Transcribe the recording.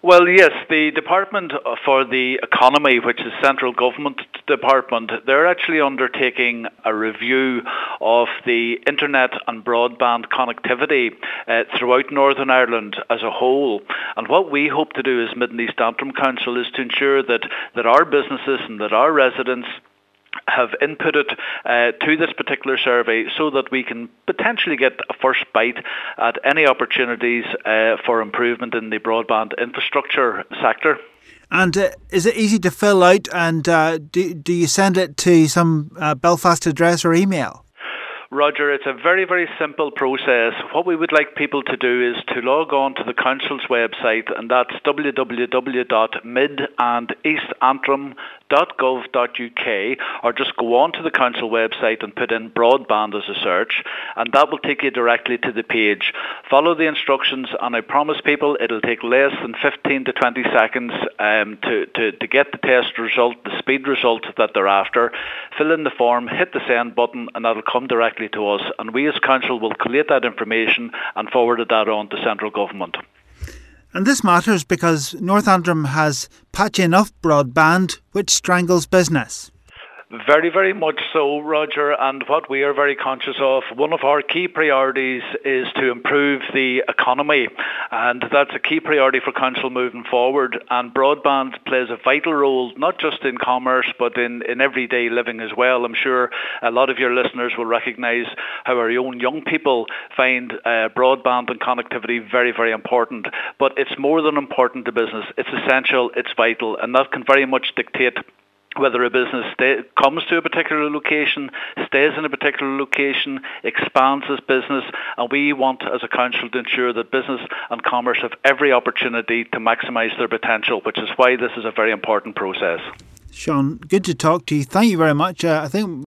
Well, yes, the Department for the Economy, which is central government department, they're actually undertaking a review of the internet and broadband connectivity throughout Northern Ireland as a whole. And what we hope to do as Mid and East Antrim Council is to ensure that our businesses and that our residents have inputted to this particular survey so that we can potentially get a first bite at any opportunities for improvement in the broadband infrastructure sector. And is it easy to fill out, and do you send it to some Belfast address or email? Roger, it's a very, very simple process. What we would like people to do is to log on to the Council's website, and that's www.midandeastantrim.gov.uk, or just go on to the Council website and put in broadband as a search, and that will take you directly to the page. Follow the instructions, and I promise people it'll take less than 15 to 20 seconds to get the test result, the speed result that they're after. Fill in the form, hit the send button, and that'll come directly to us, and we as Council will collate that information and forward that on to central government. And this matters because North Antrim has patchy enough broadband which strangles business. Very, very much so, Roger, and what we are very conscious of, one of our key priorities is to improve the economy, and that's a key priority for Council moving forward, and broadband plays a vital role, not just in commerce, but in everyday living as well. I'm sure a lot of your listeners will recognise how our own young people find broadband and connectivity very, very important, but it's more than important to business. It's essential, it's vital, and that can very much dictate whether a business comes to a particular location, stays in a particular location, expands its business, and we want as a council to ensure that business and commerce have every opportunity to maximise their potential, which is why this is a very important process. Sean, good to talk to you. Thank you very much. I think